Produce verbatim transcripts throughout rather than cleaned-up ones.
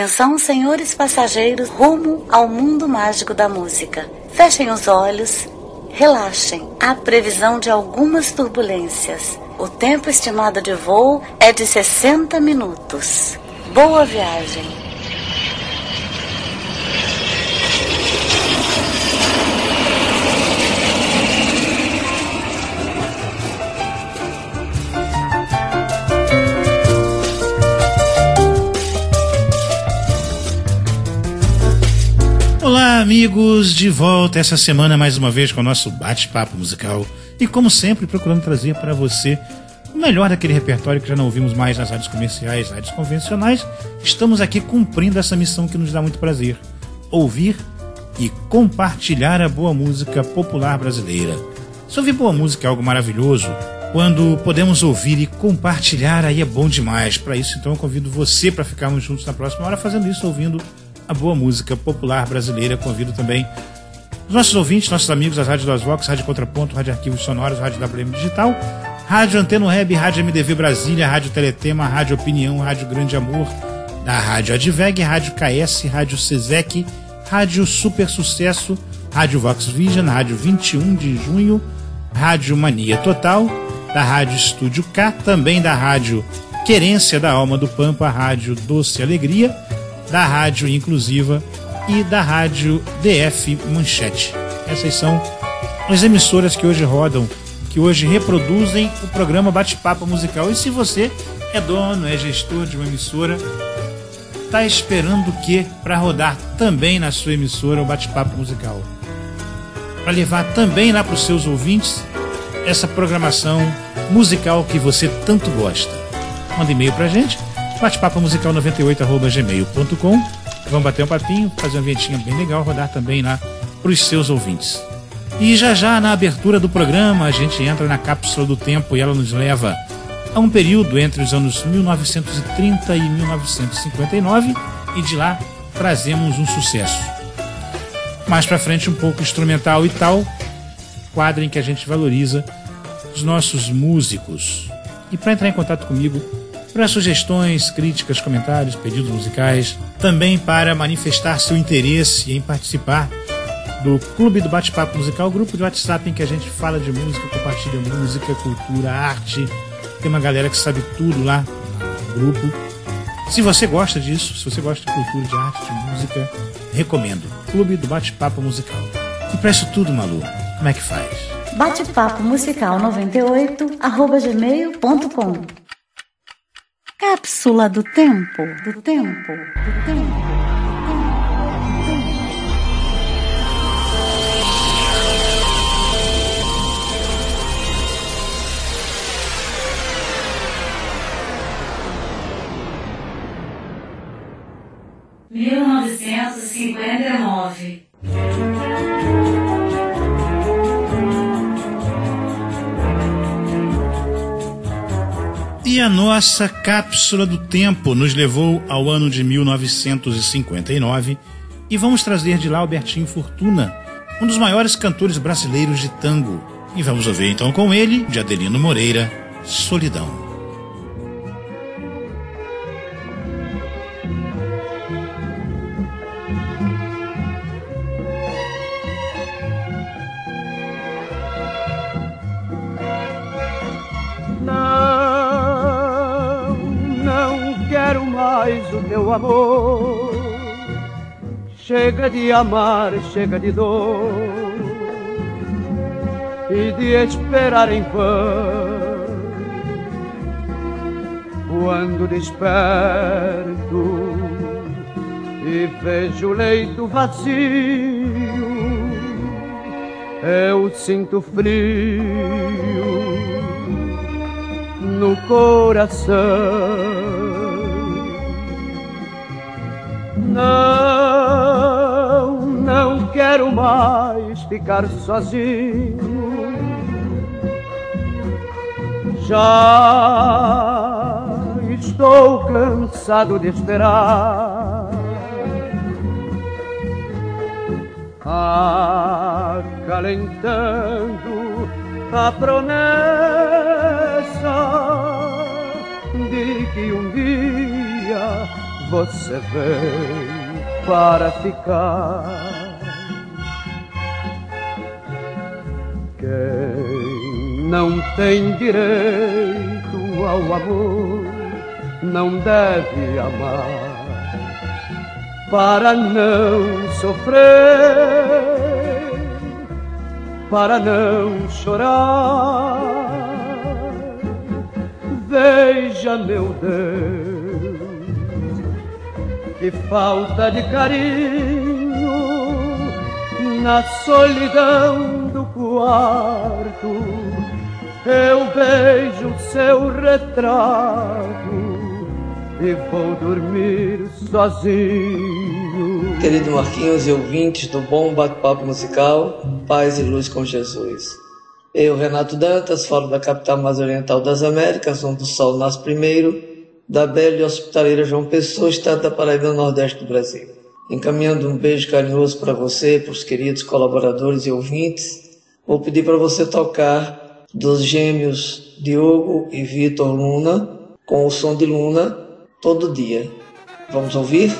Atenção, senhores passageiros, rumo ao mundo mágico da música. Fechem os olhos, relaxem. Há previsão de algumas turbulências. O tempo estimado de voo é de sessenta minutos. Boa viagem. Olá, amigos, de volta essa semana mais uma vez com o nosso bate-papo musical e, como sempre, procurando trazer para você o melhor daquele repertório que já não ouvimos mais nas rádios comerciais, rádios convencionais. Estamos aqui cumprindo essa missão que nos dá muito prazer: ouvir e compartilhar a boa música popular brasileira. Se ouvir boa música é algo maravilhoso, quando podemos ouvir e compartilhar, aí é bom demais. Para isso, então, eu convido você para ficarmos juntos na próxima hora fazendo isso, ouvindo a boa música popular brasileira. Convido também os nossos ouvintes, nossos amigos das rádios do Vox, Rádio Contraponto, Rádio Arquivos Sonoros, Rádio W M Digital, Rádio Antena Web, Rádio M D V Brasília, Rádio Teletema, Rádio Opinião, Rádio Grande Amor, da Rádio Adveg, Rádio K S, Rádio Cesec, Rádio Super Sucesso, Rádio Vox Vision, Rádio vinte e um de junho, Rádio Mania Total, da Rádio Estúdio K, também da Rádio Querência da Alma do Pampa, Rádio Doce Alegria, da Rádio Inclusiva e da Rádio D F Manchete. Essas são as emissoras que hoje rodam, que hoje reproduzem o programa Bate-Papo Musical. E se você é dono, é gestor de uma emissora, está esperando o quê para rodar também na sua emissora o Bate-Papo Musical? Para levar também lá para os seus ouvintes essa programação musical que você tanto gosta. Manda e-mail para a gente, batepapo musical noventa e oito arroba gmail ponto com. Vamos bater um papinho, fazer uma vinhetinha bem legal, rodar também lá para os seus ouvintes. E já já na abertura do programa a gente entra na cápsula do tempo e ela nos leva a um período entre os anos mil novecentos e trinta e mil novecentos e cinquenta e nove, e de lá trazemos um sucesso. Mais pra frente um pouco instrumental e tal, quadro em que a gente valoriza os nossos músicos. E para entrar em contato comigo, para sugestões, críticas, comentários, pedidos musicais, também para manifestar seu interesse em participar do Clube do Bate-Papo Musical, grupo de WhatsApp em que a gente fala de música, compartilha música, cultura, arte. Tem uma galera que sabe tudo lá no grupo. Se você gosta disso, se você gosta de cultura, de arte, de música, recomendo. Clube do Bate-Papo Musical. E para isso tudo, Malu, como é que faz? Batepapo musical noventa e oito arroba gmail ponto com. Cápsula do tempo, do tempo, do tempo. mil novecentos e cinquenta e nove. E a nossa cápsula do tempo nos levou ao ano de mil novecentos e cinquenta e nove e vamos trazer de lá Albertinho Fortuna, um dos maiores cantores brasileiros de tango. E vamos ouvir então com ele, de Adelino Moreira, Solidão. O teu amor, chega de amar, chega de dor e de esperar em vão. Quando desperto e vejo o leito vazio, eu sinto frio no coração. Não, não quero mais ficar sozinho. Já estou cansado de esperar, acalentando a promessa de que um dia você veio para ficar. Quem não tem direito ao amor não deve amar para não sofrer, para não chorar. Veja, meu Deus, que falta de carinho na solidão do quarto. Eu vejo seu retrato e vou dormir sozinho. Querido Marquinhos e ouvintes do Bom Bate-Papo Musical, paz e luz com Jesus. Eu, Renato Dantas, falo da capital mais oriental das Américas, onde o sol nasce primeiro, da bela e hospitaleira João Pessoa, estado da Paraíba, no Nordeste do Brasil. Encaminhando um beijo carinhoso para você, para os queridos colaboradores e ouvintes, vou pedir para você tocar dos gêmeos Diogo e Vitor Luna, com o som de Luna, Todo Dia. Vamos ouvir?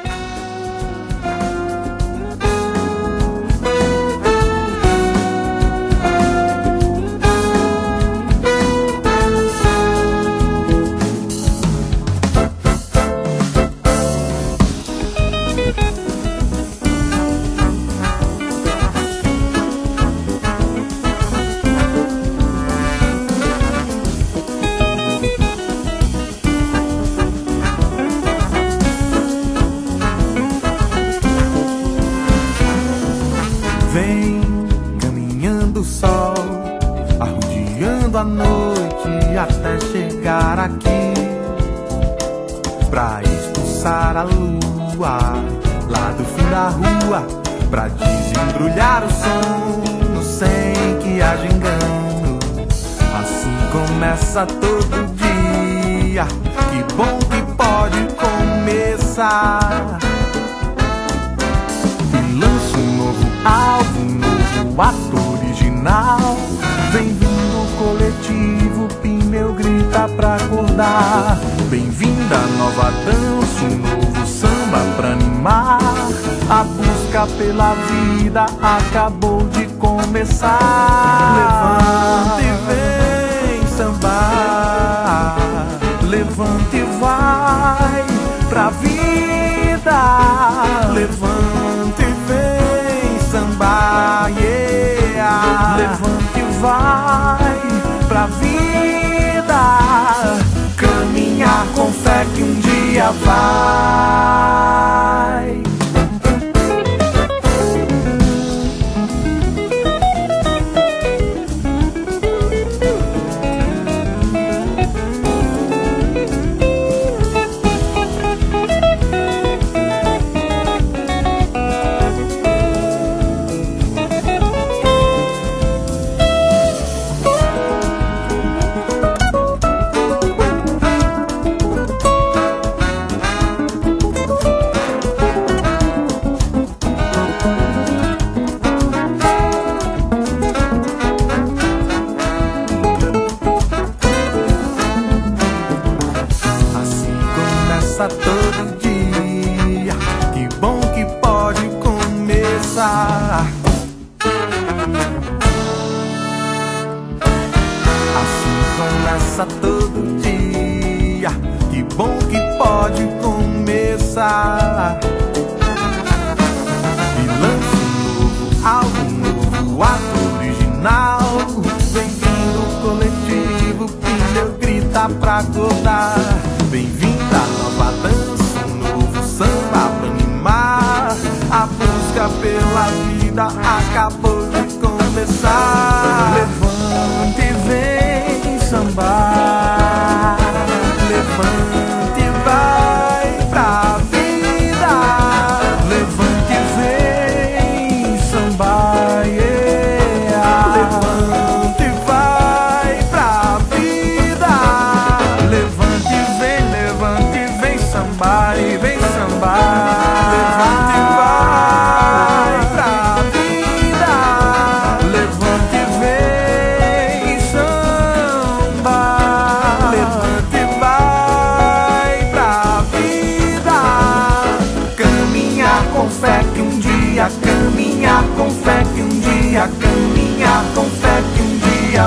Vem caminhando o sol, arrodeando a noite até chegar aqui, pra expulsar a lua lá do fim da rua, pra desembrulhar o sono sem que haja engano. Assim começa todo dia, que bom que pode começar. E lança um novo álbum, um novo ato original. Vem vindo o coletivo, Pneu grita pra acordar. Bem-vinda a nova dança, um novo samba pra animar. A busca pela vida acabou de começar. Levante e vem sambar, levante e vai pra vida. Levante e vem sambar, yeah. Levante e vai pra vida. Caminhar com fé que um dia vai. Todo dia, que bom que pode começar. Assim começa todo dia, que bom que pode começar. E lança um novo álbum, um novo ato original. Bem-vindo o coletivo, Pneu grita pra acordar. Bem-vinda a nova dança, um novo samba pra animar. A busca pela vida acabou de começar. Levante e vem sambar, levante e vai pra vida. Levante e vem sambar, yeah. Levante e vai pra vida. Levante e vem, levante e vem sambar, e vem sambar. Levante e vai pra vida. Levante e vem sambar. caminhar com fé que um dia, caminhar com fé que um dia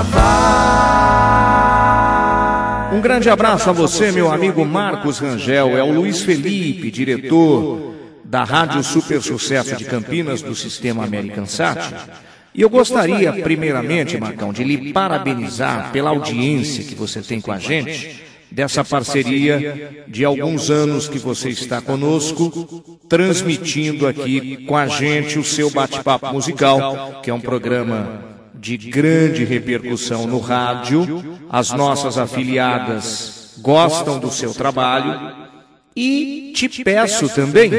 vai. Um grande abraço a você, meu amigo Marcos Rangel. É o Luiz Felipe, diretor da Rádio Super Sucesso de Campinas, do Sistema American Sat. E eu gostaria, primeiramente, Marcão, de lhe parabenizar pela audiência que você tem com a gente, dessa parceria de alguns anos que você está conosco, transmitindo aqui com a gente o seu bate-papo musical, que é um programa de grande repercussão no rádio. As nossas afiliadas gostam do seu trabalho e te peço também,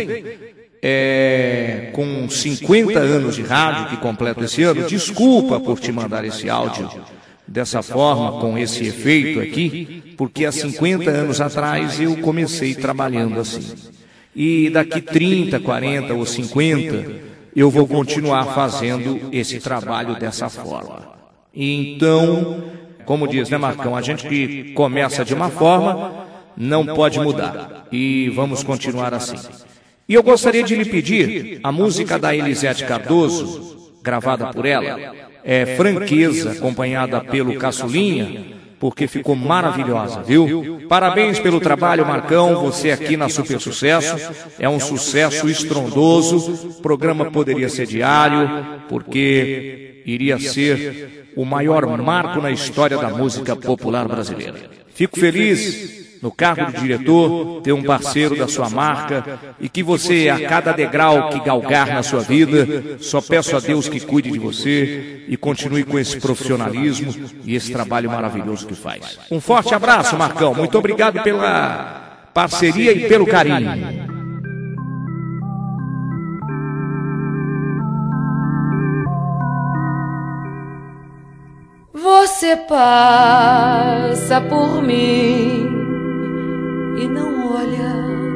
é, com cinquenta anos de rádio que completo esse ano, desculpa por te mandar esse áudio dessa forma, com esse efeito aqui, porque há cinquenta anos atrás eu comecei trabalhando assim. E daqui trinta, quarenta ou cinquenta, eu vou continuar fazendo esse trabalho dessa forma. Então, como diz, né, Marcão, a gente que começa de uma forma, não pode mudar. E vamos continuar assim. E eu gostaria de lhe pedir a música da Elisete Cardoso, gravada por ela, é Franqueza, acompanhada pelo Caçulinha, porque ficou maravilhosa, viu? Parabéns pelo trabalho, Marcão, você aqui na Super Sucesso, é um sucesso estrondoso. O programa poderia ser diário, porque iria ser o maior marco na história da música popular brasileira. Fico feliz no cargo de diretor, ter um parceiro da sua marca, e que você, a cada degrau que galgar na sua vida, só peço a Deus que cuide de você e continue com esse profissionalismo e esse trabalho maravilhoso que faz. Um forte abraço, Marcão. Muito obrigado pela parceria e pelo carinho. Você passa por mim e não olha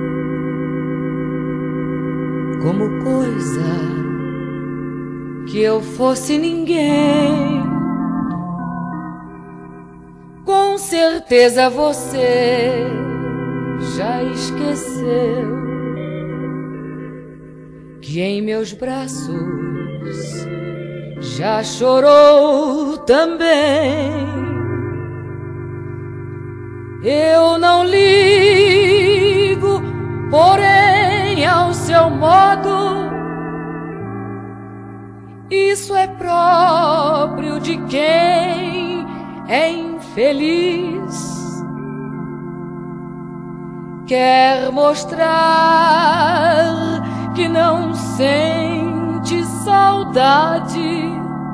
como coisa que eu fosse ninguém. Com certeza você já esqueceu que em meus braços já chorou também. Eu não ligo, porém, ao seu modo. Isso é próprio de quem é infeliz. Quer mostrar que não sente saudade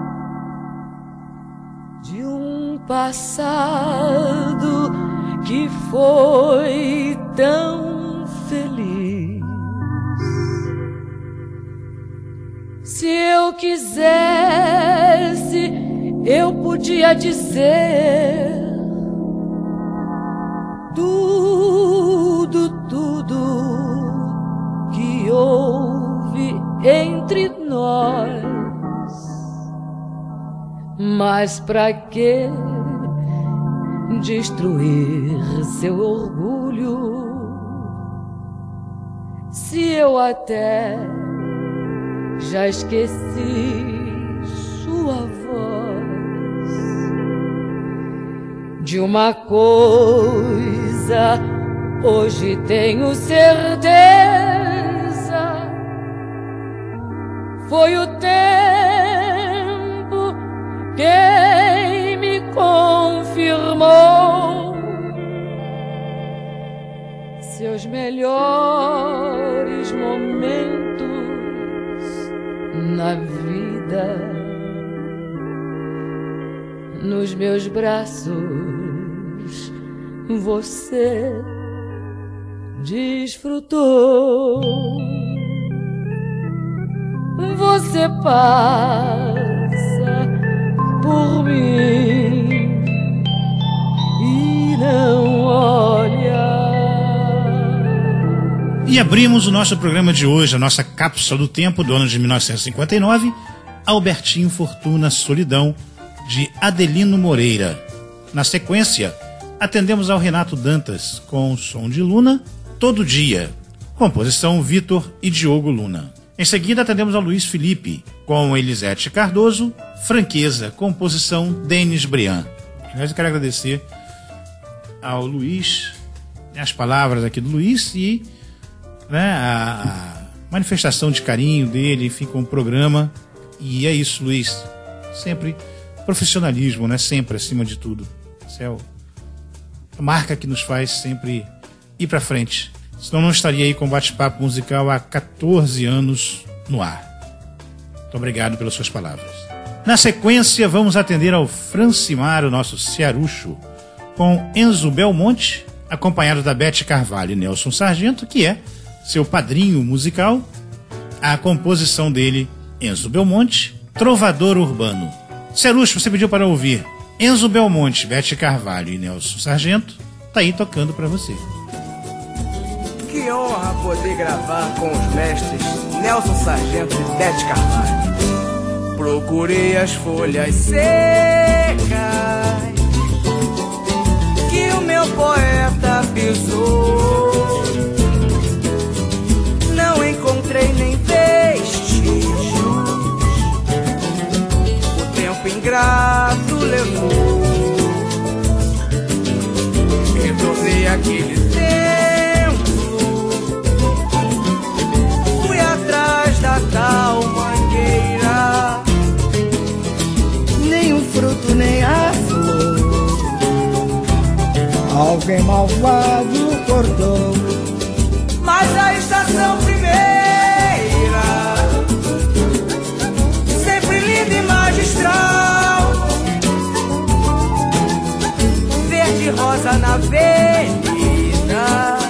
de um passado que foi tão feliz. Se eu quisesse, eu podia dizer tudo, tudo que houve entre nós. Mas pra quê destruir seu orgulho, se eu até já esqueci sua voz? De uma coisa hoje tenho certeza, foi o tempo quem me confirmou. Seus melhores momentos na vida, nos meus braços você desfrutou. Você passa por mim e não olha. E abrimos o nosso programa de hoje, a nossa cápsula do tempo do ano de mil novecentos e cinquenta e nove, Albertinho Fortuna Solidão, de Adelino Moreira. Na sequência, atendemos ao Renato Dantas com o som de Luna, Todo Dia, composição Vitor e Diogo Luna. Em seguida, atendemos ao Luiz Felipe, com Elisete Cardoso, Franqueza, composição Denis Briand. Aliás, eu quero agradecer ao Luiz, as palavras aqui do Luiz e, né, a, a manifestação de carinho dele, enfim, com o programa. E é isso, Luiz. Sempre profissionalismo, né? Sempre acima de tudo. Essa é a marca que nos faz sempre ir pra frente. Senão não estaria aí com o Bate-Papo Musical há catorze anos no ar. Muito obrigado pelas suas palavras. Na sequência, vamos atender ao Francimar, o nosso cearucho, com Enzo Belmonte, acompanhado da Bete Carvalho e Nelson Sargento, que é seu padrinho musical. A composição dele, Enzo Belmonte, Trovador Urbano. Cearucho, você pediu para ouvir Enzo Belmonte, Bete Carvalho e Nelson Sargento. Tá aí tocando para você. Que honra poder gravar com os mestres Nelson Sargento e Bete Carvalho. Procurei as folhas secas que o meu poeta pisou. Não encontrei nem vestígios. O tempo ingrato levou. Retornei àquele tempo. Fui atrás da tal mangueira. Nem um fruto, nem a flor. Alguém malvado cortou. Mas a estação primeira, sempre linda e magistral, verde rosa na avenida,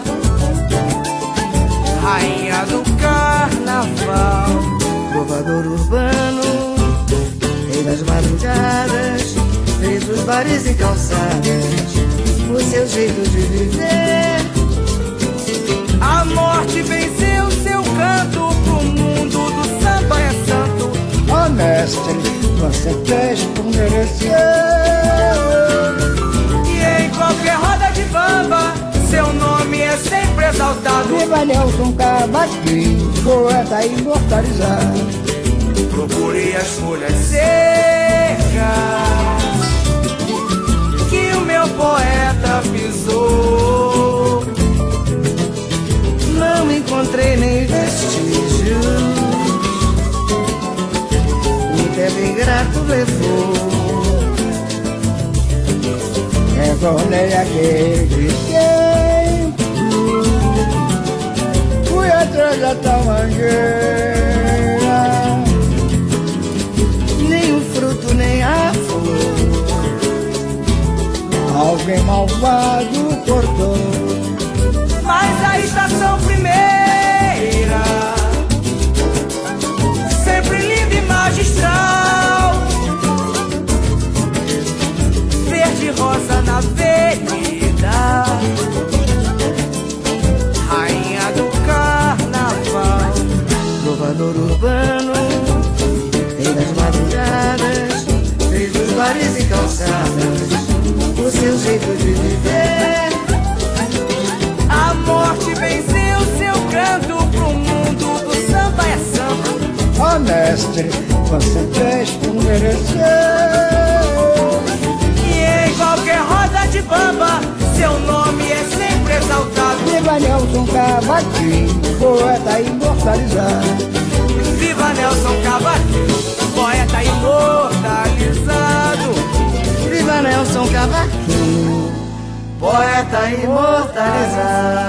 rainha do carnaval. Trovador urbano, rei das madrugadas, rei dos bares e calçadas, o seu jeito de viver. A morte venceu seu canto pro mundo do samba é santo. Ó oh, mestre, você fez por merecer. E em qualquer roda de bamba, seu nome é sempre exaltado. Viva Nelson Cavaquinho, poeta imortalizado. Procurei as folhas secas que o meu poeta pisou. Não encontrei nem vestígios. O tempo ingrato levou. Retornei aquele tempo. Fui atrás da tal mangueira. Nem um fruto, nem a flor. Alguém malvado cortou. Mas a estação primeira, sempre linda e magistral, verde rosa na avenida, rainha do carnaval. Trovador urbano, rei das madrugadas, rei dos bares e calçadas, o seu jeito de viver. A morte venceu seu canto pro mundo do samba é samba. Ó oh, mestre, você fez por merecer. E em qualquer roda de bamba, seu nome é sempre exaltado. Viva Nelson Cavaquinho, poeta imortalizado. Viva Nelson Cavaquinho, poeta imortalizado. Viva Nelson Cavaquinho, poeta imortalizado.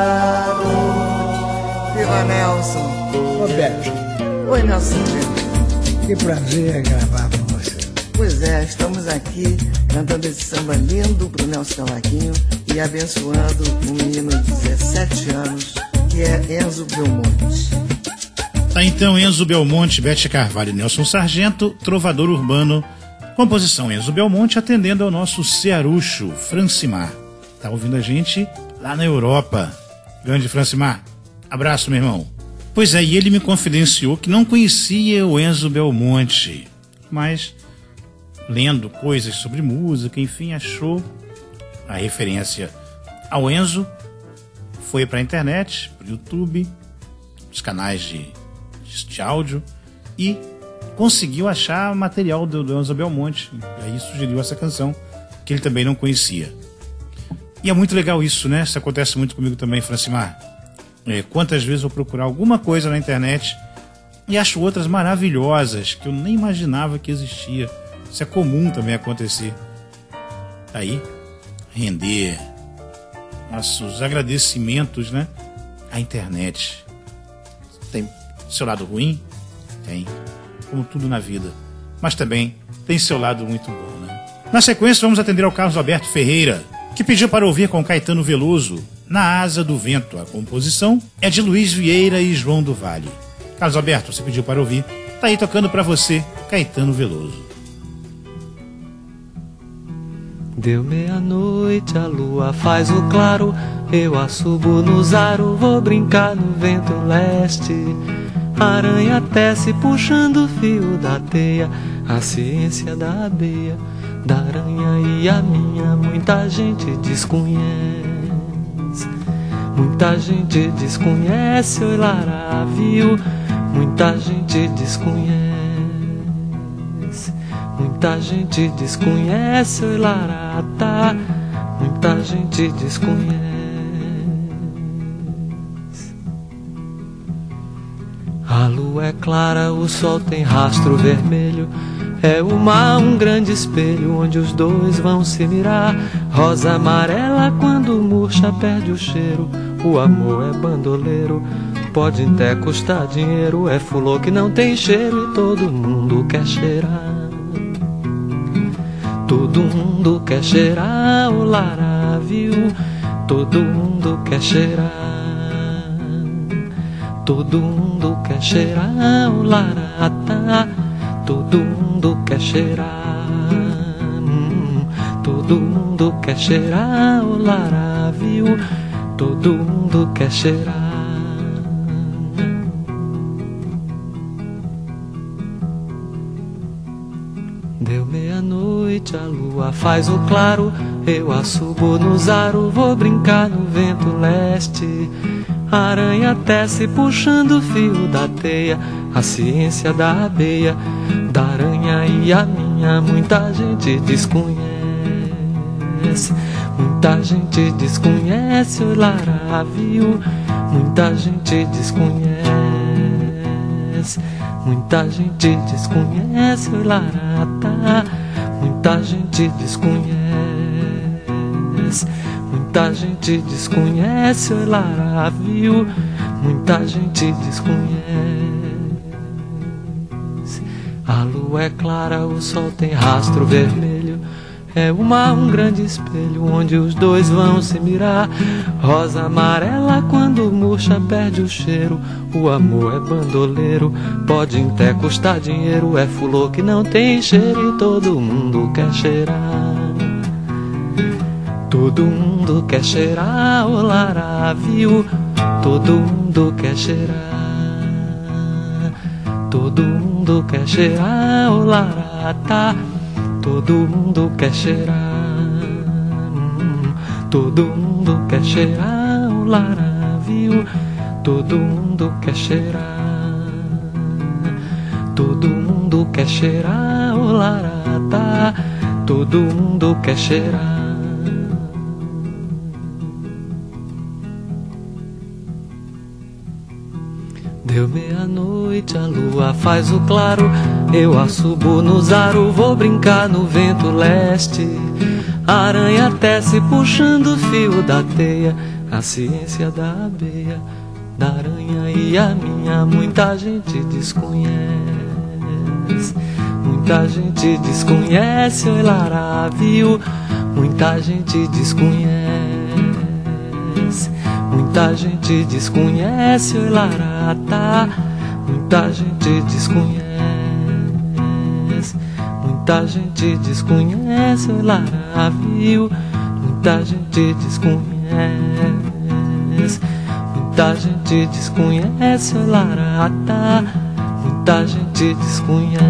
Viva Nelson. Roberto. Oi, Nelson. Que prazer gravar com você. Pois é, estamos aqui cantando esse samba lindo pro Nelson Cavaquinho e abençoando um menino de dezessete anos, que é Enzo Belmonte. Tá então Enzo Belmonte, Bete Carvalho e Nelson Sargento, Trovador Urbano, composição Enzo Belmonte, atendendo ao nosso cearucho, Francimar. Tá ouvindo a gente lá na Europa. Grande Francimar. Abraço, meu irmão. Pois é, e ele me confidenciou que não conhecia o Enzo Belmonte, mas lendo coisas sobre música, enfim, achou a referência ao Enzo, foi para a internet, para o YouTube, os canais de, de áudio e conseguiu achar material do, do Enzo Belmonte. E aí sugeriu essa canção, que ele também não conhecia. E é muito legal isso, né? Isso acontece muito comigo também, Francimar. É, quantas vezes eu procurar alguma coisa na internet e acho outras maravilhosas que eu nem imaginava que existia. Isso é comum também acontecer. Aí, render nossos agradecimentos, né, à internet. Tem seu lado ruim? Tem. Como tudo na vida. Mas também tem seu lado muito bom, né? Na sequência, vamos atender ao Carlos Alberto Ferreira, que pediu para ouvir com Caetano Veloso, Na Asa do Vento. A composição é de Luiz Vieira e João do Vale. Carlos Alberto, você pediu para ouvir. Tá aí tocando para você, Caetano Veloso. Deu meia-noite, a lua faz o claro, eu assubo no zaro, vou brincar no vento leste. A aranha tece puxando o fio da teia, a ciência da abelha, da aranha e a minha, muita gente desconhece. Muita gente desconhece, oi Lara, viu? Muita gente desconhece. Muita gente desconhece, oi Larata. Muita gente desconhece. A lua é clara, o sol tem rastro vermelho. É o mar um grande espelho onde os dois vão se mirar. Rosa amarela quando murcha perde o cheiro. O amor é bandoleiro, pode até custar dinheiro. É fulô que não tem cheiro e todo mundo quer cheirar. Todo mundo quer cheirar o Lara, viu? Todo mundo quer cheirar. Todo mundo quer cheirar o Larata. Todo mundo quer cheirar. Hum, todo mundo quer cheirar o Lara, viu? Todo mundo quer cheirar. Deu meia-noite, a lua faz o claro, eu assubo no zaro, vou brincar no vento leste. A aranha tece puxando o fio da teia, a ciência da abelha, da aranha e a minha, muita gente desconhece. Muita gente desconhece, oi Lara, viu? Muita gente desconhece. Muita gente desconhece, oi Larata. Muita gente desconhece. Muita gente desconhece, oi Lara, viu? Muita gente desconhece. A lua é clara, o sol tem rastro vermelho. É o mar um grande espelho onde os dois vão se mirar. Rosa amarela quando murcha perde o cheiro. O amor é bandoleiro, pode até custar dinheiro. É fulô que não tem cheiro e todo mundo quer cheirar. Todo mundo quer cheirar o Lara, viu? Todo mundo quer cheirar. Todo mundo quer cheirar o Larata. Todo mundo quer cheirar. Hum, todo mundo quer cheirar o Lara, viu? Todo mundo quer cheirar. Todo mundo quer cheirar o Larata. Todo mundo quer cheirar. Deu meia-noite, a lua faz o claro, eu assubo no zaro, vou brincar no vento leste. A aranha tece puxando o fio da teia, a ciência da abelha, da aranha e a minha, muita gente desconhece. Muita gente desconhece, oi Lara, viu? Muita gente desconhece. Muita gente desconhece, oi Larata. Muita gente desconhece. Muita gente desconhece, oi Lara, viu? Muita gente desconhece. Muita gente desconhece, oi Larata. Muita gente desconhece.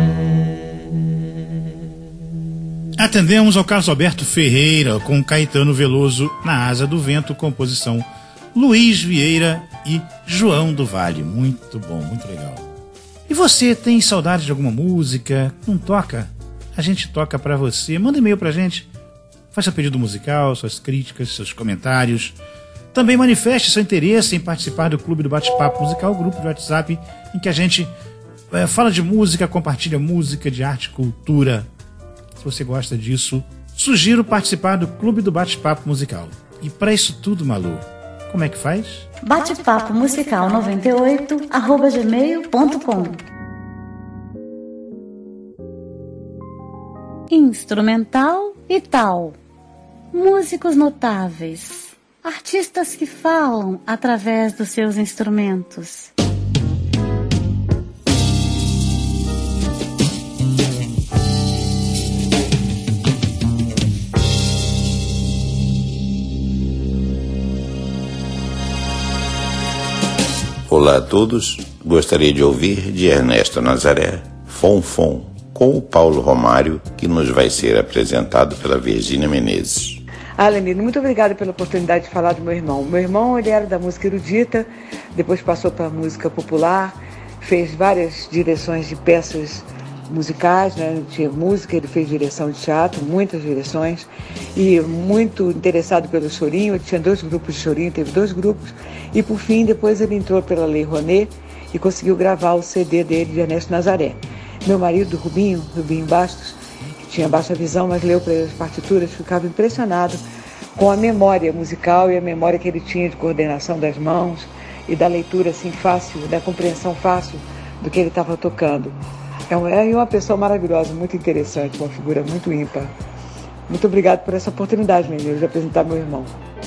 Atendemos ao Carlos Alberto Ferreira com Caetano Veloso, Na Asa do Vento, composição Luiz Vieira e João do Vale. Muito bom, muito legal. E você tem saudade de alguma música? Não toca? A gente toca pra você. Manda e-mail pra gente. Faça seu pedido musical, suas críticas, seus comentários. Também manifeste seu interesse em participar do Clube do Bate-Papo Musical, grupo de WhatsApp em que a gente é, fala de música, compartilha música, de arte, cultura. Se você gosta disso, sugiro participar do Clube do Bate-Papo Musical. E para isso tudo, Malu, como é que faz? Bate-papo musical noventa e oito arroba gmail ponto com. Instrumental e tal. Músicos notáveis. Artistas que falam através dos seus instrumentos. Olá a todos, gostaria de ouvir de Ernesto Nazaré, Fom Fom, com o Paulo Romário, que nos vai ser apresentado pela Virgínia Menezes. Ah, Lenine, muito obrigada pela oportunidade de falar do meu irmão. Meu irmão, ele era da música erudita, depois passou para a música popular, fez várias direções de peças musicais, né? Tinha música, ele fez direção de teatro, muitas direções, e muito interessado pelo chorinho. Ele tinha dois grupos de chorinho, teve dois grupos, e por fim, depois ele entrou pela Lei Rouanet e conseguiu gravar o C D dele de Ernesto Nazaré. Meu marido, Rubinho, Rubinho Bastos, que tinha baixa visão, mas leu para ele as partituras, ficava impressionado com a memória musical e a memória que ele tinha de coordenação das mãos e da leitura assim fácil, da compreensão fácil do que ele estava tocando. É uma pessoa maravilhosa, muito interessante, uma figura muito ímpar. Muito obrigado por essa oportunidade, menino, de apresentar meu irmão.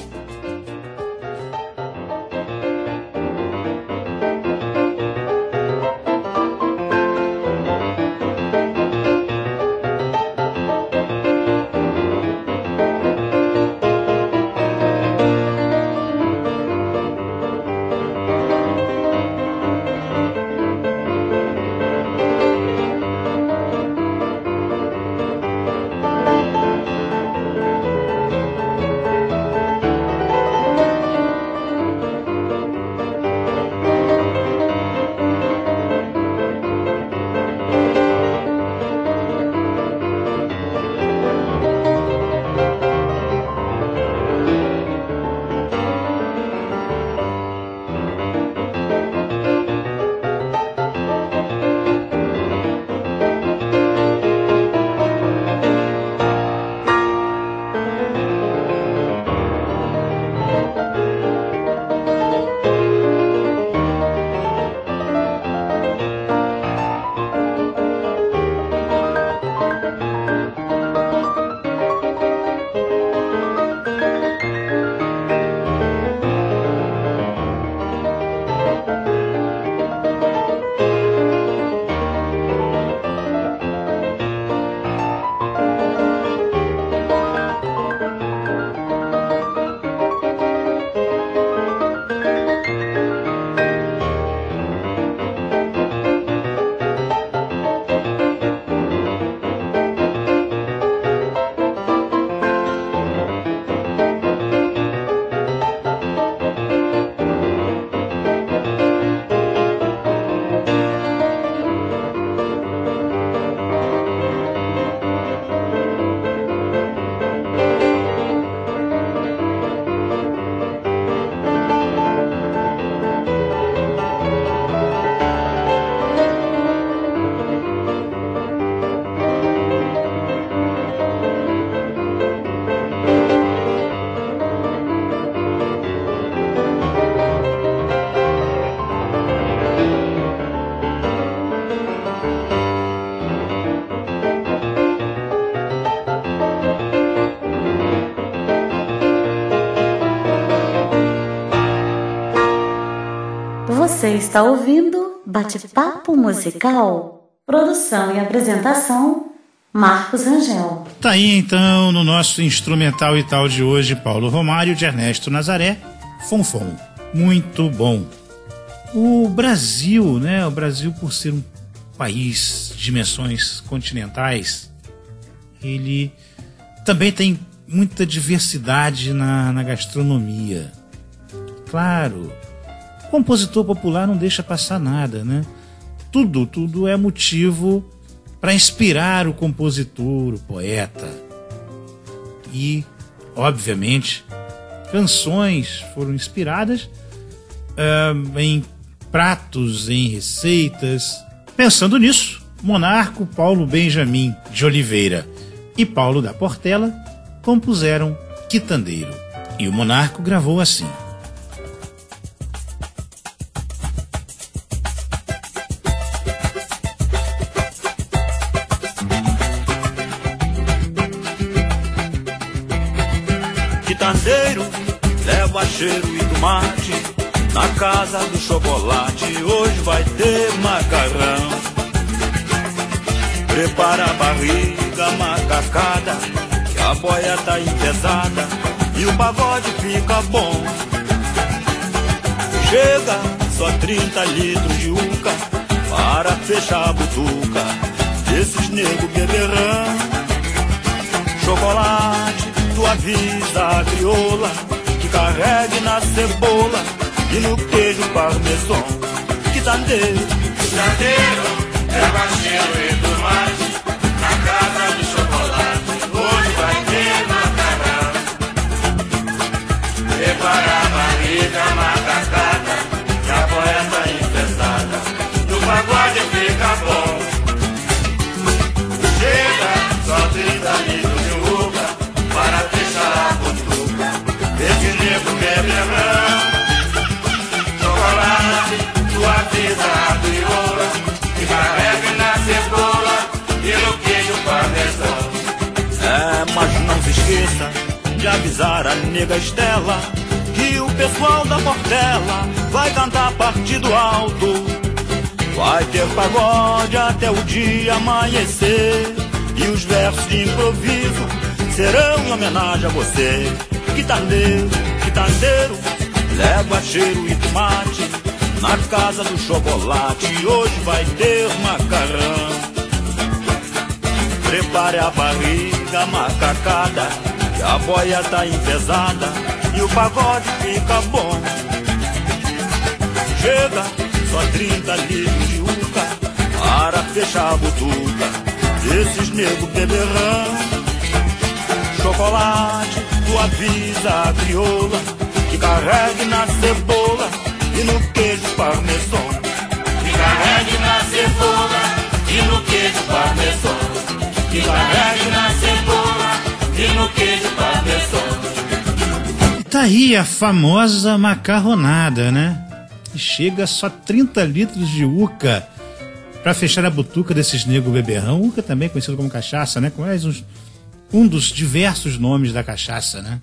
Você está ouvindo Bate-Papo Musical, produção e apresentação, Marcos Rangel. Tá aí então, no nosso instrumental e tal de hoje, Paulo Romário, de Ernesto Nazaré, Fom Fom. Muito bom. O Brasil, né? O Brasil, por ser um país de dimensões continentais, ele também tem muita diversidade na, na gastronomia. Claro, o compositor popular não deixa passar nada, né? tudo, tudo é motivo para inspirar o compositor, o poeta. E, obviamente, canções foram inspiradas uh, em pratos, em receitas. Pensando nisso, Monarco, Paulo Benjamin de Oliveira e Paulo da Portela compuseram Quitandeiro. E o Monarco gravou assim. Quitandeiro, leva cheiro e tomate, na casa do chocolate hoje vai ter macarrão. Prepara a barriga macacada, que a boia tá enfesada e o pagode fica bom. Chega só trinta litros de uca para fechar a butuca desses nego beberrão. Chocolate, tu avisa a crioula que carregue na cebola e no queijo parmesão. Quitandeiro, quitandeiro, leva cheiro e tomate, na casa do chocolate hoje vai ter macarrão. Prepara a barriga macacada, que a boia tá enfestada, no pagode fica bom. Chega só trinta litros de uva para fechar a butuca desse nego beberrão. Chocolate, tu avisa a crioula que carregue na cebola e no queijo parmesão. É, mas não se esqueça de avisar a nega Estela que o pessoal da Portela vai cantar partido alto. Vai ter pagode até o dia amanhecer e os versos de improviso serão em homenagem a você. Quitandeiro, quitandeiro, leva cheiro e tomate, na casa do chocolate hoje vai ter macarrão. Prepare a barriga macacada, que a boia tá enfesada e o pagode fica bom. Chega só trinta litros de uca para fechar a butuca desses nego beberrão. Chocolate, tu avisa a crioula que carregue na cebola e no queijo parmesão. Que carregue na cebola e no queijo parmesão. Que carregue na cebola e no queijo parmesão. Tá aí a famosa macarronada, né? Chega só trinta litros de uca para fechar a butuca desses nego beberrão. Uca também conhecido como cachaça, né? Com mais uns, um dos diversos nomes da cachaça, né?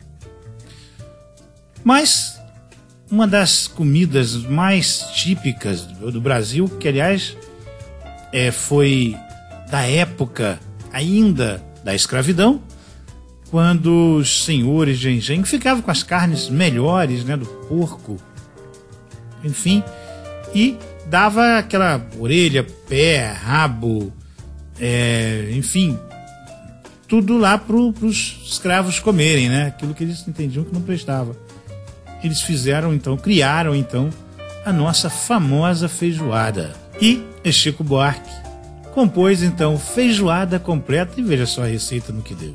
Mas uma das comidas mais típicas do, do Brasil, que aliás é, foi da época ainda da escravidão, quando os senhores de engenho ficavam com as carnes melhores, né, do porco, enfim, e dava aquela orelha, pé, rabo, é, enfim, tudo lá para os escravos comerem, né, aquilo que eles entendiam que não prestava. Eles fizeram então, criaram então a nossa famosa feijoada. E Chico Buarque compôs então feijoada completa e veja só a receita no que deu.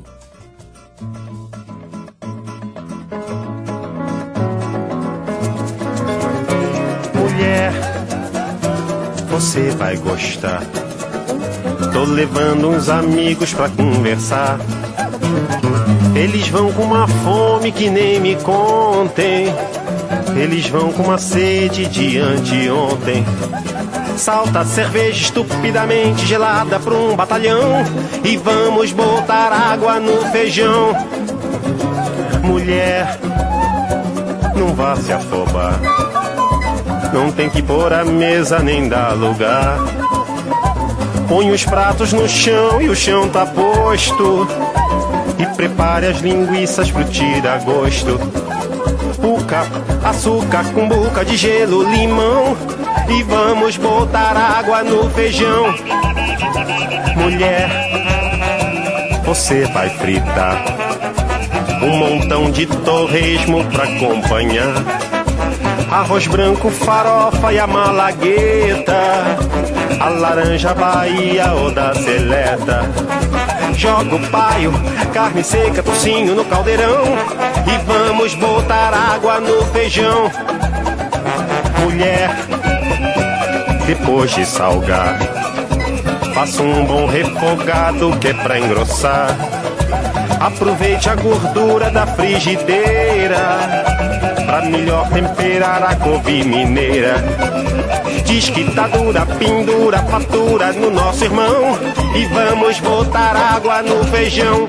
Mulher, você vai gostar. Tô levando uns amigos pra conversar. Eles vão com uma fome que nem me contem. Eles vão com uma sede de anteontem. Salta cerveja estupidamente gelada pra um batalhão e vamos botar água no feijão. Mulher, não vá se afobar. Não tem que pôr a mesa nem dar lugar. Põe os pratos no chão e o chão tá posto. E prepare as linguiças pro tira-gosto. Puca, açúcar, cumbuca de gelo, limão. E vamos botar água no feijão. Mulher, você vai fritar um montão de torresmo pra acompanhar. arroz branco, farofa e a malagueta, a laranja Bahia ou da seleta. Joga o paio, carne seca, tocinho no caldeirão e vamos botar água no feijão. Mulher, depois de salgar, faça um bom refogado que é pra engrossar. Aproveite a gordura da frigideira pra melhor temperar a couve mineira. Diz que tá dura, pendura, fatura no nosso irmão e vamos botar água no feijão.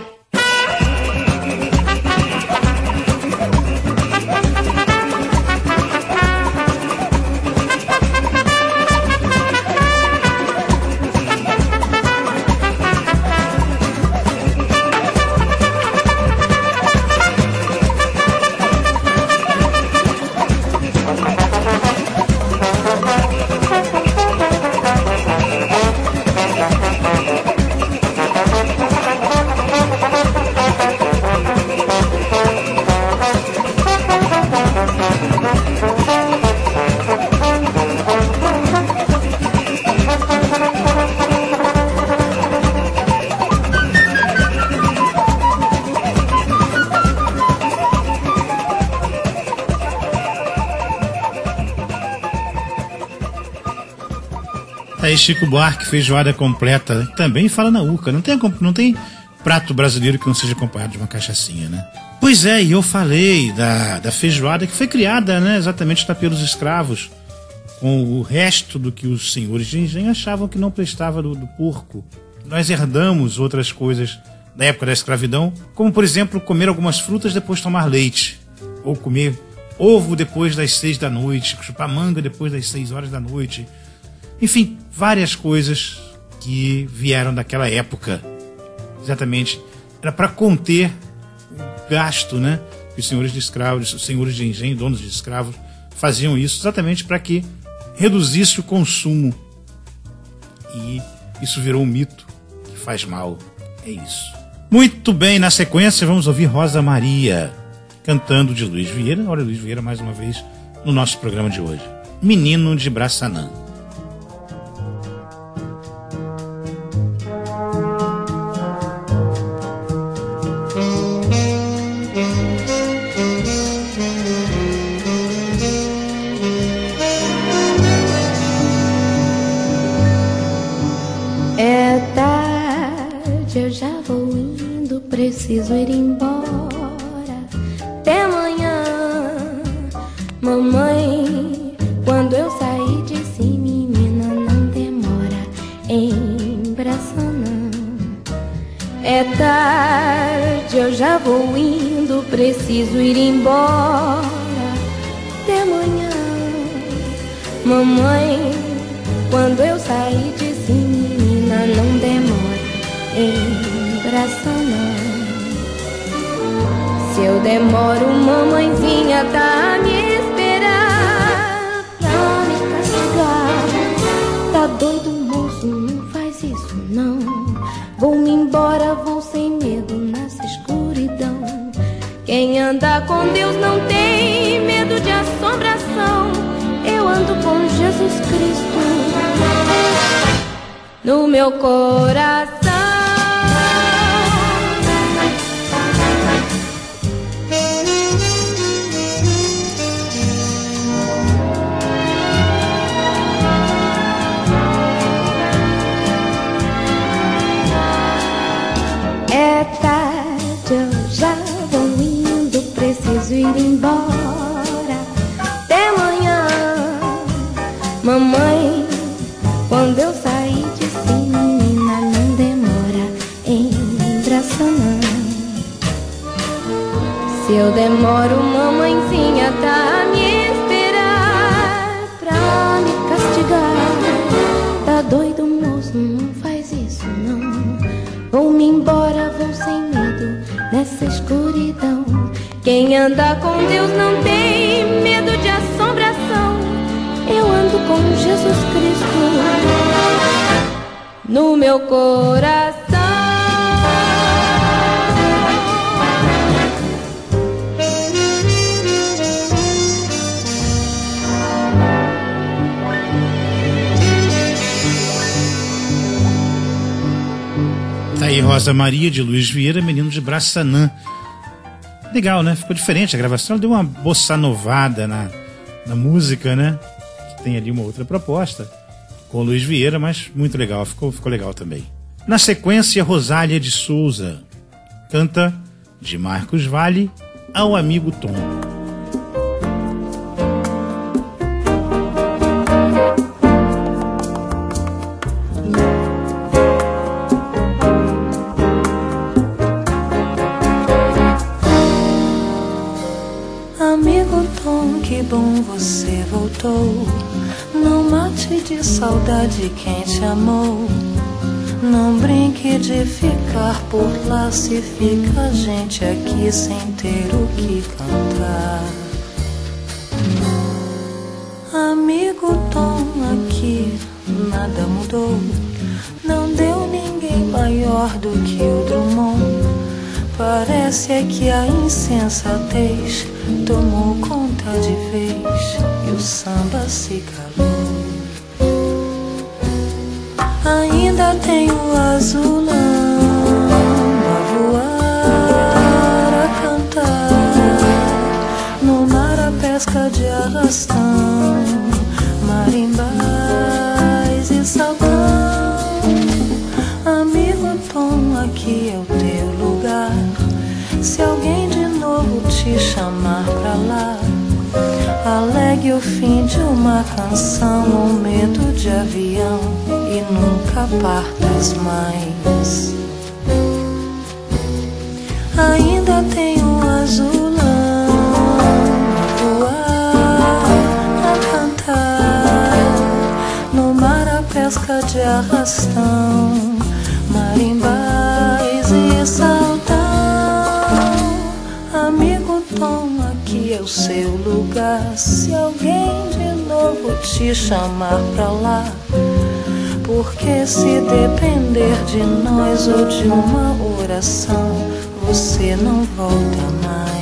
Aí Chico Buarque, feijoada completa, também fala na Urca. Não tem, não tem prato brasileiro que não seja acompanhado de uma cachaçinha, né? Pois é, e eu falei da, da feijoada que foi criada, né, exatamente pelos escravos, com o resto do que os senhores de engenho achavam que não prestava do, do porco. Nós herdamos outras coisas da época da escravidão, como, por exemplo, comer algumas frutas depois tomar leite, ou comer ovo depois das seis da noite, chupar manga depois das seis horas da noite. Enfim, várias coisas que vieram daquela época. Exatamente. Era para conter o gasto, né? Que os senhores de escravos, os senhores de engenho, donos de escravos, faziam isso exatamente para que reduzisse o consumo. E isso virou um mito que faz mal. É isso. Muito bem, na sequência vamos ouvir Rosa Maria cantando de Luiz Vieira. Olha, Luiz Vieira mais uma vez no nosso programa de hoje. Menino de Braçanã. Preciso ir embora até amanhã. Mamãe, quando eu sair disse, menina, não demora em Braçanã. É tarde, eu já vou indo, preciso ir embora até amanhã. Mamãe, quando eu sair disse, menina, não demora em Braçanã. Se eu demoro, mamãezinha tá a me esperar pra me castigar. Tá doido, moço, não faz isso não. Vou-me embora, vou sem medo nessa escuridão. Quem anda com Deus não tem medo de assombração. Eu ando com Jesus Cristo no meu coração. É tarde, eu já vou indo, preciso ir embora até amanhã. Mamãe, quando eu sair disse, menina, não demora em Braçanã. Se eu demoro, mamãezinha tá a me esperar pra me castigar. Tá doido, moço, não faz isso não. Vou-me embora, vou sem medo nessa escuridão. Quem anda com Deus não tem medo de assombração. Eu ando com Jesus Cristo no meu coração. Aí Rosa Maria, de Luiz Vieira, Menino de Braçanã. Legal, né? Ficou diferente a gravação. Ela deu uma bossa novada na, na música, né? Tem ali uma outra proposta com o Luiz Vieira, mas muito legal. Ficou, ficou legal também. Na sequência, Rosália de Souza canta de Marcos Valle ao Amigo Tom. Amigo Tom, que bom você voltou. Não mate de saudade quem te amou. Não brinque de ficar por lá, se fica a gente aqui sem ter o que cantar. Amigo Tom, aqui nada mudou. Não deu ninguém maior do que o Drummond. Parece é que a insensatez tomou conta de vez e o samba se calou. Ainda tem o azulão a voar, a cantar no mar, a pesca de arrastão, marimbais e salgão. Amigo Tom, aqui é o teu lugar. Se alguém de novo te chamar pra lá, alegue o fim de uma canção, o medo de avião e nunca partas mais. Ainda tem o azulão a voar, a cantar no mar, a pesca de arrastão, marimbais e saltão. Amigo Tom, aqui é o seu lugar. Se alguém de novo te chamar pra lá, porque se depender de nós ou de uma oração, você não volta mais.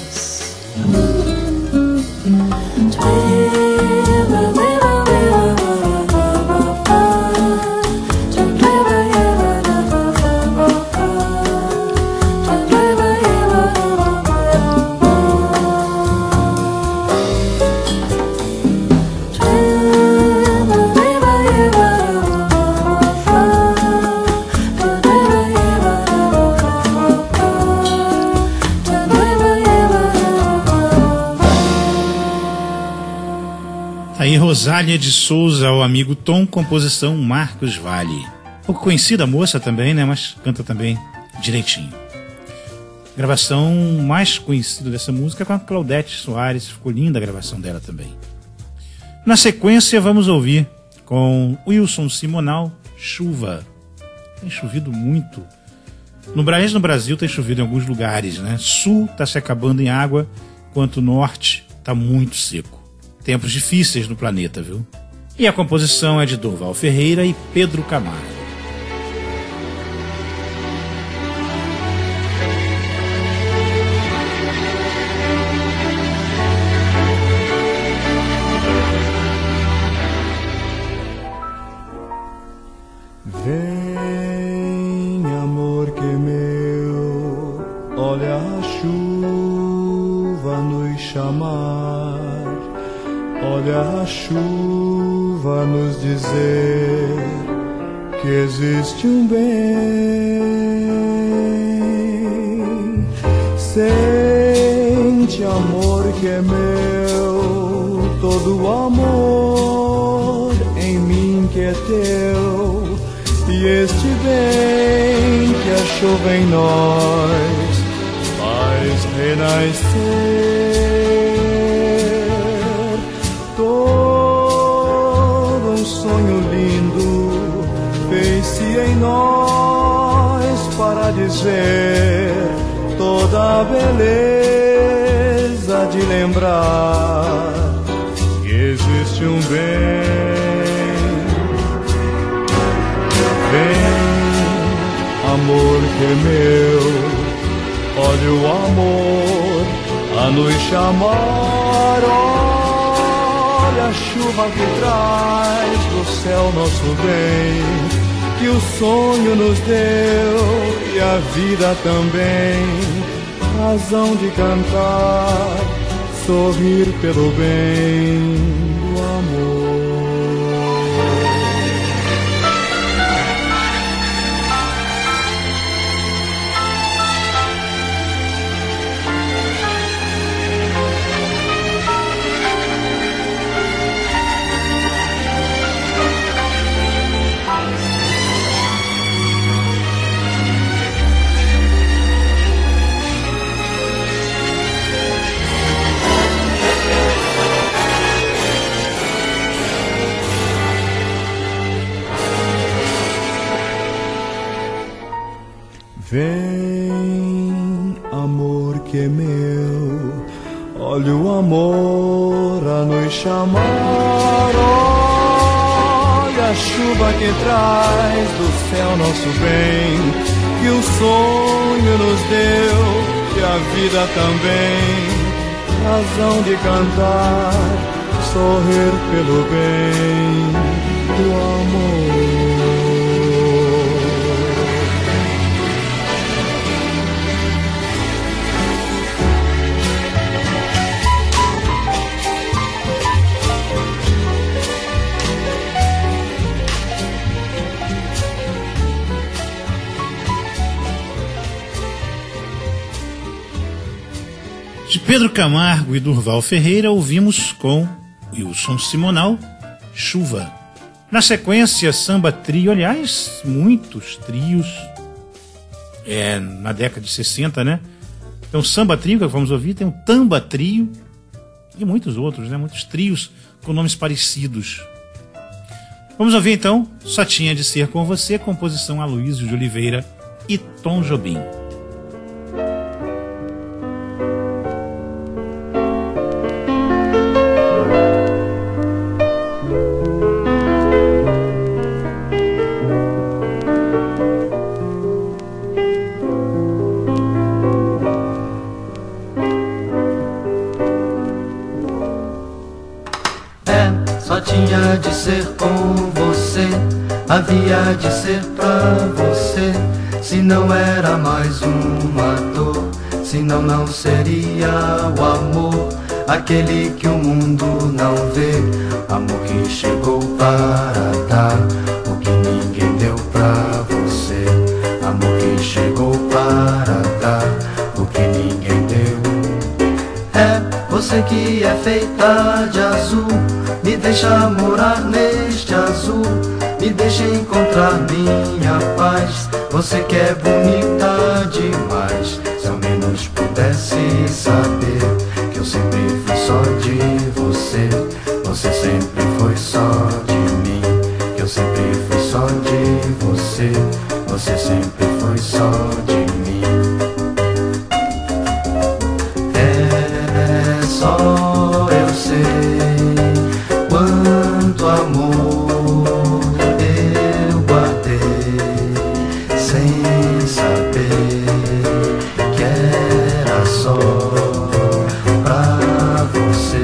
Aí Rosália de Souza ao Amigo Tom, composição Marcos Valle. Pouco conhecida a moça também, né? Mas canta também direitinho. A gravação mais conhecida dessa música é com a Claudete Soares. Ficou linda a gravação dela também. Na sequência vamos ouvir com Wilson Simonal, Chuva. Tem chovido muito. No Brasil, no Brasil tem chovido em alguns lugares, né? Sul está se acabando em água, enquanto o norte está muito seco. Tempos difíceis no planeta, viu? E a composição é de Durval Ferreira e Pedro Camargo. Vem, amor que meu, olha a chuva nos chamar. Olha a chuva nos dizer que existe um bem. Sente, amor que é meu, todo o amor em mim que é teu. E este bem que a chuva em nós faz renascer. Sonho lindo fez-se em nós para dizer toda a beleza de lembrar que existe um bem. Vem, amor que é meu, olha o amor a nos chamar. Olha a chuva que traz do céu nosso bem, que o sonho nos deu e a vida também, razão de cantar, sorrir pelo bem do amor. Vem, amor que é meu, olha o amor a nos chamar. Olha a chuva que traz do céu nosso bem, que o sonho nos deu, que a vida também, razão de cantar, sorrir pelo bem do amor. De Pedro Camargo e Durval Ferreira, ouvimos com Wilson Simonal, Chuva. Na sequência, samba trio, aliás, muitos trios é, na década de sessenta, né? Tem um samba trio que vamos ouvir, tem um tamba trio e muitos outros, né? Muitos trios com nomes parecidos. Vamos ouvir então Só Tinha de Ser Com Você, composição Aloysio de Oliveira e Tom Jobim. Tinha de ser com você, havia de ser pra você. Se não era mais um ator, senão não seria o amor, aquele que o mundo não vê, amor que chegou para dar o que ninguém deu pra você, amor que chegou para dar o que ninguém deu. É você que é feita de azul, me deixa morar neste azul, me deixa encontrar minha paz. Você que é bonita demais, se ao menos pudesse saber que eu sempre fui só de você, você sempre foi só de mim, que eu sempre fui só de você, você sempre foi só de mim. É só eu sei quanto amor eu guardei, sem saber que era só pra você.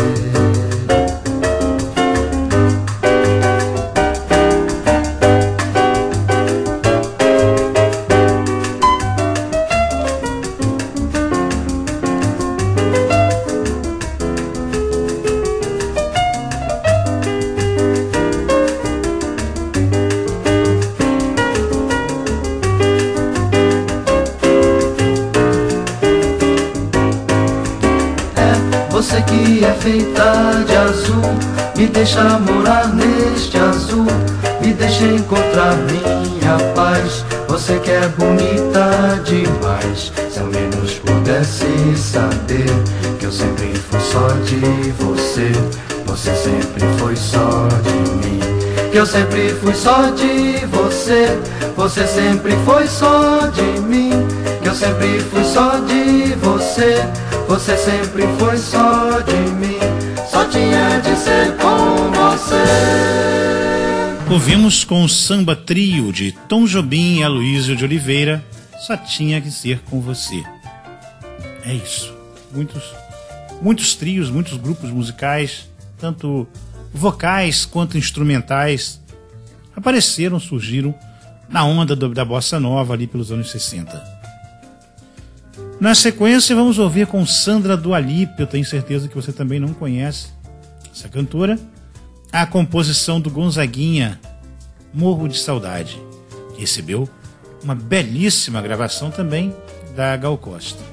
Você que é feita de azul, me deixa morar neste azul, me deixa encontrar minha paz. Você que é bonita demais, se ao menos pudesse saber que eu sempre fui só de você, você sempre foi só de mim, que eu sempre fui só de você, você sempre foi só de mim, que eu sempre fui só de você, você sempre foi só de mim, só tinha de ser com você. Ouvimos com o samba trio de Tom Jobim e Aloysio de Oliveira, Só Tinha que Ser Com Você. É isso. Muitos, muitos trios, muitos grupos musicais, tanto vocais quanto instrumentais, apareceram, surgiram na onda do, da bossa nova ali pelos anos sessenta. Na sequência vamos ouvir com Sandra do Alipe, eu tenho certeza que você também não conhece essa cantora, a composição do Gonzaguinha, Morro de Saudade, que recebeu uma belíssima gravação também da Gal Costa.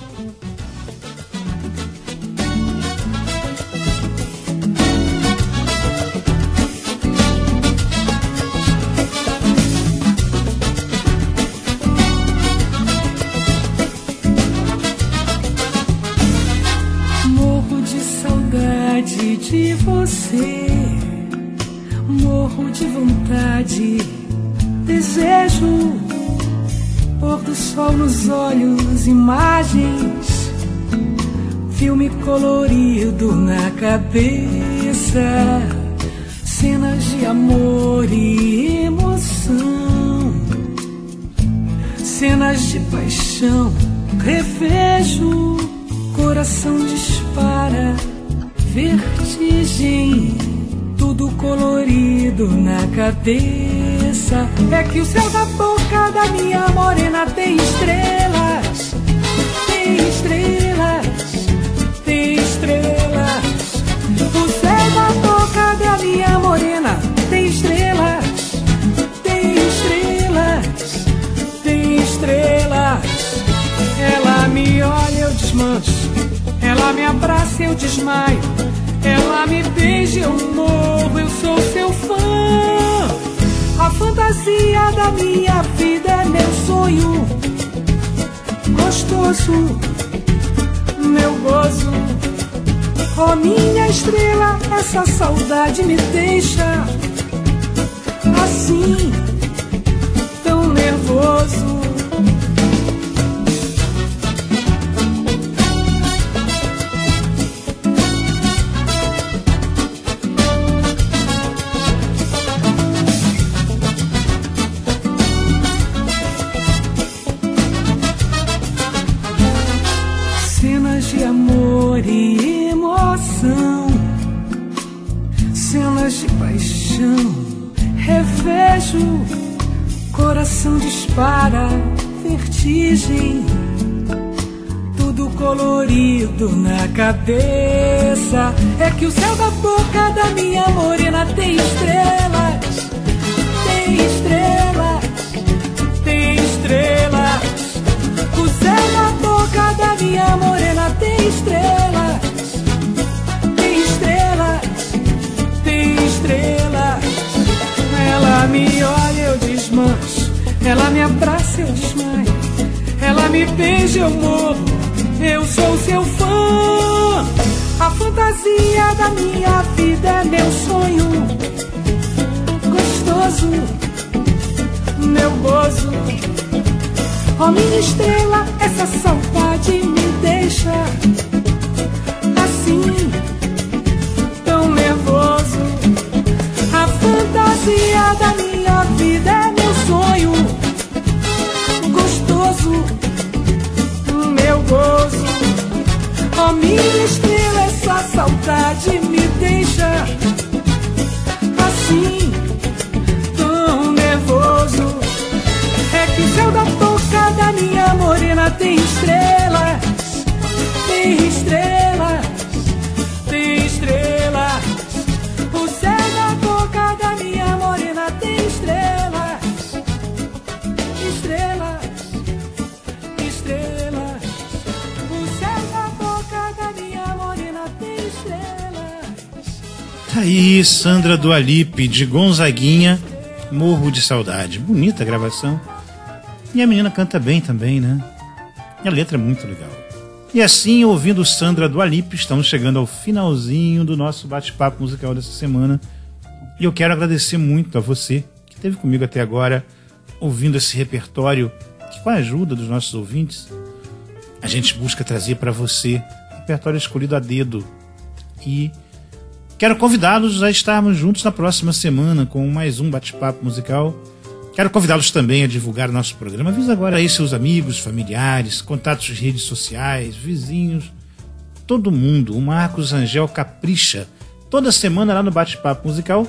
Morro de saudade de você, morro de vontade, desejo, pôr do sol nos olhos, imagens, filme colorido na cabeça, cenas de amor e emoção, cenas de paixão, revejo, coração dispara, vertigem, tudo colorido na cabeça. É que o céu da boca da minha morena tem estrelas, tem estrelas, tem estrelas. O céu da boca da minha morena tem estrelas, tem estrelas, tem estrelas. Ela me olha, eu desmancho, ela me abraça, eu desmaio, ela me beija, eu morro, eu sou seu fã. A fantasia da minha vida é meu sonho gostoso, meu gozo. Oh, minha estrela, essa saudade me deixa assim, tão nervoso. De amor e emoção, cenas de paixão, revejo, coração dispara, vertigem, tudo colorido na cabeça. É que o céu da boca da minha morena tem estrelas, tem estrelas, tem estrelas. O céu da boca da minha morena tem estrelas, tem estrelas, tem estrelas. Ela me olha, eu desmancho, ela me abraça, eu desmaio, ela me beija, eu morro, eu sou seu fã. A fantasia da minha vida é meu sonho gostoso, meu gozo. Oh, minha estrela, essa saudade me deixa assim, tão nervoso. A fantasia da minha vida é meu sonho gostoso, meu gozo. Oh, minha estrela, essa saudade me deixa assim, tão nervoso. É que o céu da boca da minha morena tem estrelas, tem estrelas, tem estrelas. O céu da boca da minha morena tem estrelas, estrelas, estrelas. O céu da boca da minha morena tem estrelas. Tá aí, Sandra do Alipe, de Gonzaguinha, Morro de Saudade. Bonita a gravação. E a menina canta bem também, né? E a letra é muito legal. E assim, ouvindo Sandra do Alipe, estamos chegando ao finalzinho do nosso bate-papo musical dessa semana. E eu quero agradecer muito a você que esteve comigo até agora, ouvindo esse repertório, que com a ajuda dos nossos ouvintes, a gente busca trazer para você, repertório escolhido a dedo. E quero convidá-los a estarmos juntos na próxima semana com mais um bate-papo musical. Quero convidá-los também a divulgar o nosso programa. Avisa agora aí seus amigos, familiares, contatos de redes sociais, vizinhos, todo mundo. O Marcos Rangel capricha toda semana lá no Bate-Papo Musical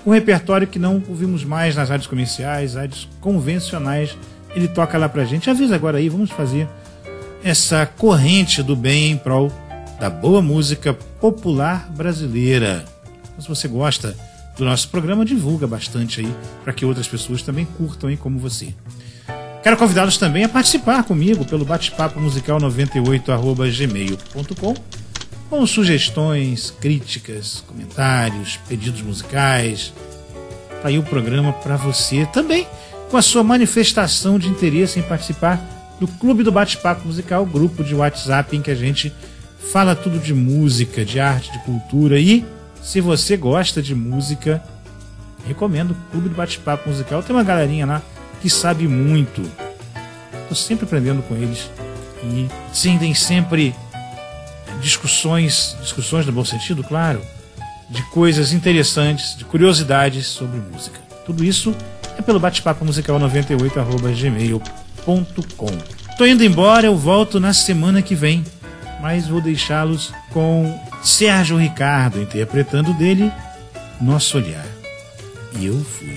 o repertório que não ouvimos mais nas rádios comerciais, rádios convencionais. Ele toca lá pra gente. Avisa agora aí, vamos fazer essa corrente do bem em prol da boa música popular brasileira. Se você gosta do nosso programa, divulga bastante aí para que outras pessoas também curtam aí como você. Quero convidá-los também a participar comigo pelo bate-papo musical noventa e oito arroba gmail ponto com com sugestões, críticas, comentários, pedidos musicais. Tá aí o programa para você também, com a sua manifestação de interesse em participar do Clube do Bate-Papo Musical, grupo de WhatsApp em que a gente fala tudo de música, de arte, de cultura. E se você gosta de música, recomendo o Clube do Bate-Papo Musical. Tem uma galerinha lá que sabe muito. Estou sempre aprendendo com eles. E sim, tem sempre discussões, discussões no bom sentido, claro, de coisas interessantes, de curiosidades sobre música. Tudo isso é pelo bate-papo musical noventa e oito arroba gmail ponto com. Tô indo embora, eu volto na semana que vem, mas vou deixá-los com Sérgio Ricardo interpretando dele Nosso Olhar. E eu fui.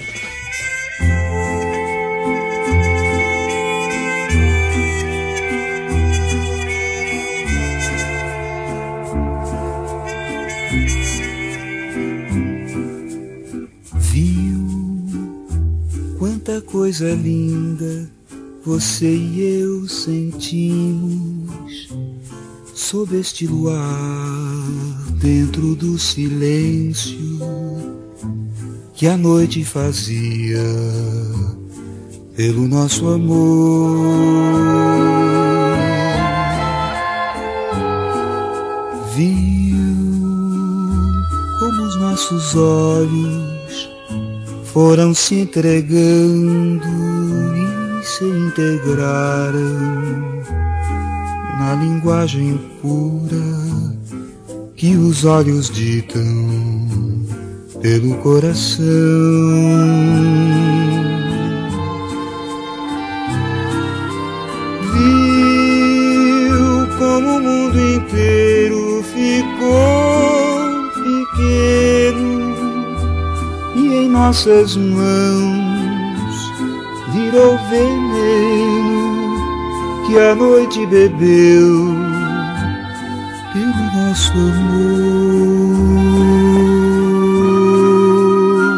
Quanta coisa linda você e eu sentimos sob este luar, dentro do silêncio que a noite fazia pelo nosso amor. Viu como os nossos olhos foram se entregando e se integraram na linguagem pura que os olhos ditam pelo coração. Viu como o mundo inteiro ficou pequeno e em nossas mãos virou veneno que a noite bebeu pelo nosso amor.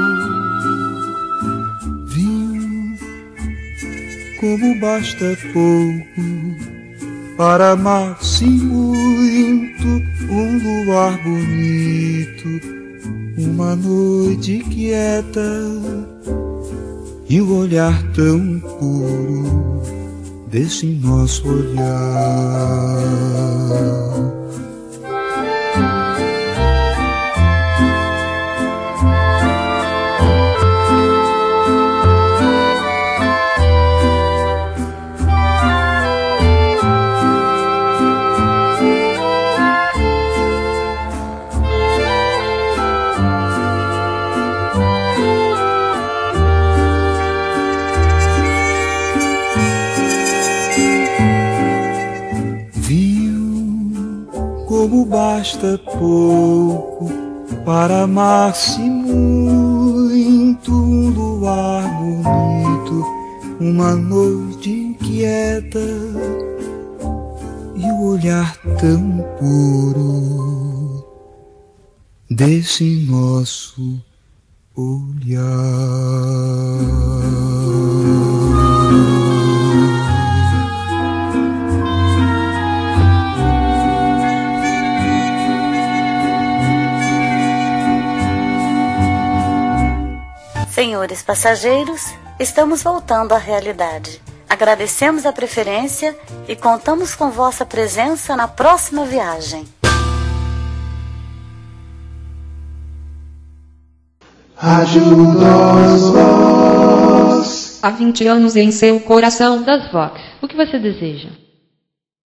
Viu como basta pouco para amar-se muito, um luar bonito, uma noite quieta e o olhar tão puro desse nosso olhar. Como basta pouco para amar-se muito, um luar bonito, uma noite quieta e o olhar tão puro desse nosso olhar. Senhores passageiros, estamos voltando à realidade. Agradecemos a preferência e contamos com vossa presença na próxima viagem. Rádio das Vox. Há vinte anos em seu coração. Das Vox. O que você deseja?